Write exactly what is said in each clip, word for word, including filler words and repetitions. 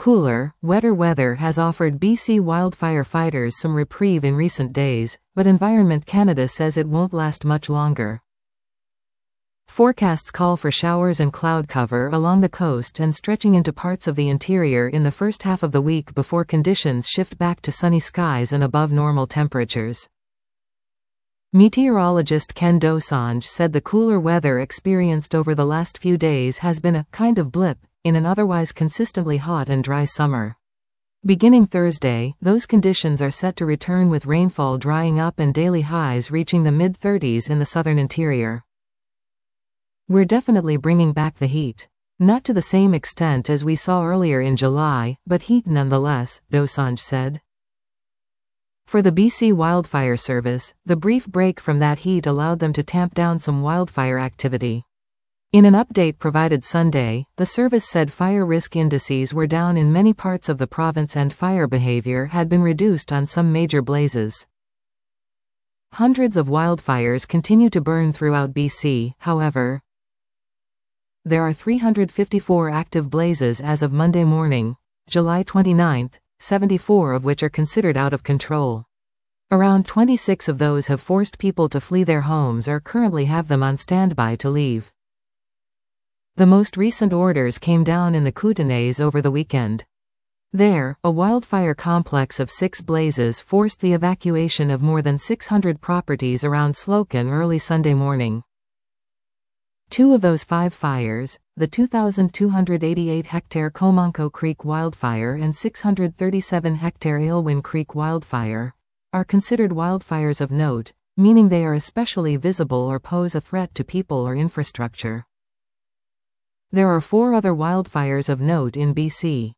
Cooler, wetter weather has offered B C wildfire fighters some reprieve in recent days, but Environment Canada says it won't last much longer. Forecasts call for showers and cloud cover along the coast and stretching into parts of the interior in the first half of the week before conditions shift back to sunny skies and above normal temperatures. Meteorologist Ken Dosanjh said the cooler weather experienced over the last few days has been a kind of blip in an otherwise consistently hot and dry summer. Beginning Thursday, those conditions are set to return with rainfall drying up and daily highs reaching the mid thirties in the southern interior. We're definitely bringing back the heat. Not to the same extent as we saw earlier in July, but heat nonetheless, Dosanjh said. For the B C Wildfire Service, the brief break from that heat allowed them to tamp down some wildfire activity. In an update provided Sunday, the service said fire risk indices were down in many parts of the province and fire behavior had been reduced on some major blazes. Hundreds of wildfires continue to burn throughout B C, however. There are three hundred fifty-four active blazes as of Monday morning, July twenty-ninth, seventy-four of which are considered out of control. Around twenty-six of those have forced people to flee their homes or currently have them on standby to leave. The most recent orders came down in the Kootenays over the weekend. There, a wildfire complex of six blazes forced the evacuation of more than six hundred properties around Slocan early Sunday morning. Two of those five fires, the two thousand two hundred eighty-eight hectare Comanco Creek wildfire and six hundred thirty-seven hectare Aylwin Creek wildfire, are considered wildfires of note, meaning they are especially visible or pose a threat to people or infrastructure. There are four other wildfires of note in B C.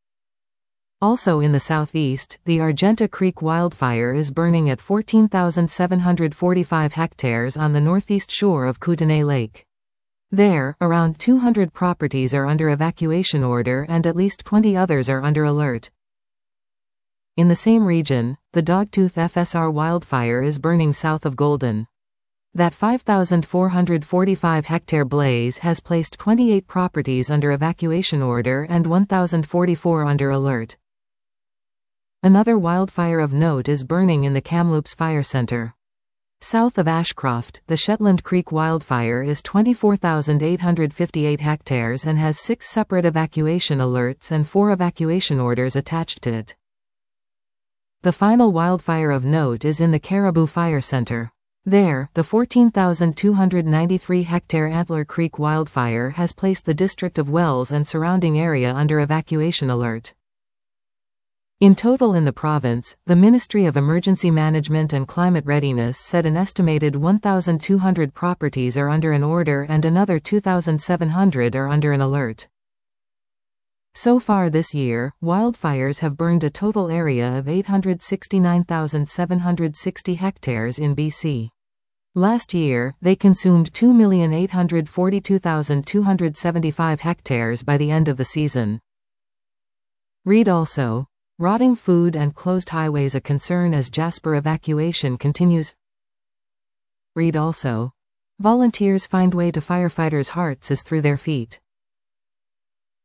Also in the southeast, the Argenta Creek wildfire is burning at fourteen thousand seven hundred forty-five hectares on the northeast shore of Kootenay Lake. There, around two hundred properties are under evacuation order and at least twenty others are under alert. In the same region, the Dogtooth F S R wildfire is burning south of Golden. That five thousand four hundred forty-five hectare blaze has placed twenty-eight properties under evacuation order and one thousand forty-four under alert. Another wildfire of note is burning in the Kamloops Fire Centre. South of Ashcroft, the Shetland Creek wildfire is twenty-four thousand eight hundred fifty-eight hectares and has six separate evacuation alerts and four evacuation orders attached to it. The final wildfire of note is in the Caribou Fire Centre. There, the fourteen thousand two hundred ninety-three hectare Antler Creek wildfire has placed the district of Wells and surrounding area under evacuation alert. In total in the province, the Ministry of Emergency Management and Climate Readiness said an estimated one thousand two hundred properties are under an order and another two thousand seven hundred are under an alert. So far this year, wildfires have burned a total area of eight hundred sixty-nine thousand seven hundred sixty hectares in B C. Last year, they consumed two million eight hundred forty-two thousand two hundred seventy-five hectares by the end of the season. Read also, rotting food and closed highways a concern as Jasper evacuation continues. Read also, volunteers find way to firefighters' hearts as through their feet.